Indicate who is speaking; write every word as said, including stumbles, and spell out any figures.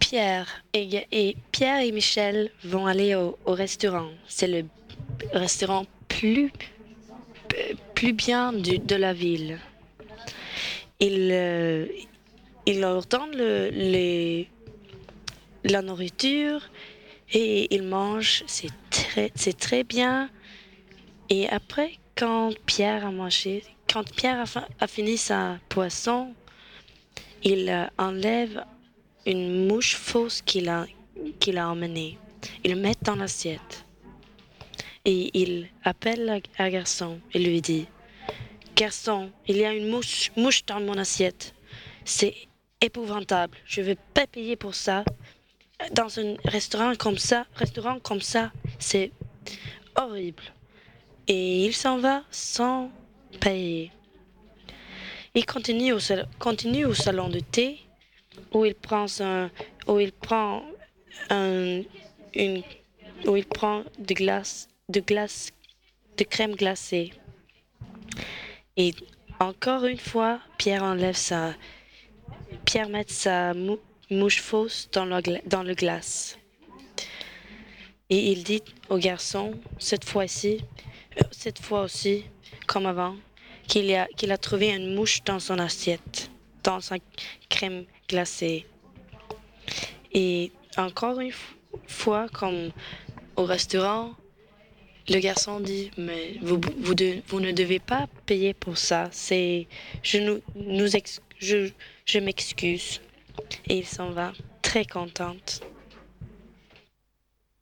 Speaker 1: Pierre et, et Pierre et Michel vont aller au, au restaurant. C'est le restaurant plus, plus bien du- de la ville. Ils, euh, ils leur donnent le, les, la nourriture et ils mangent. C'est très, c'est très bien. Et après, quand Pierre a mangé, quand Pierre a, fa- a fini sa poisson, il euh, enlève une mouche fausse qu'il a, qu'il a emmenée. Il le met dans l'assiette. Et il appelle un garçon et lui dit, Garçon, il y a une mouche, mouche dans mon assiette. C'est épouvantable. Je ne vais pas payer pour ça. Dans un restaurant comme ça, restaurant comme ça, c'est horrible. Et il s'en va sans payer. Il continue au, sal- continue au salon de thé où il prend un, où il prend un, une, où il prend de glace, de glace, de crème glacée. Et encore une fois, Pierre enlève sa, Pierre met sa mou- mouche fausse dans le, gla- dans le glace. Et il dit au garçon, cette fois-ci, euh, cette fois aussi, comme avant, qu'il a, qu'il a trouvé une mouche dans son assiette, dans sa crème glacée. Et encore une f- fois, comme au restaurant, le garçon dit, mais vous, vous, de- vous ne devez pas payer pour ça. C'est, je nous, nous ex- je, je m'excuse. Et il s'en va, très contente.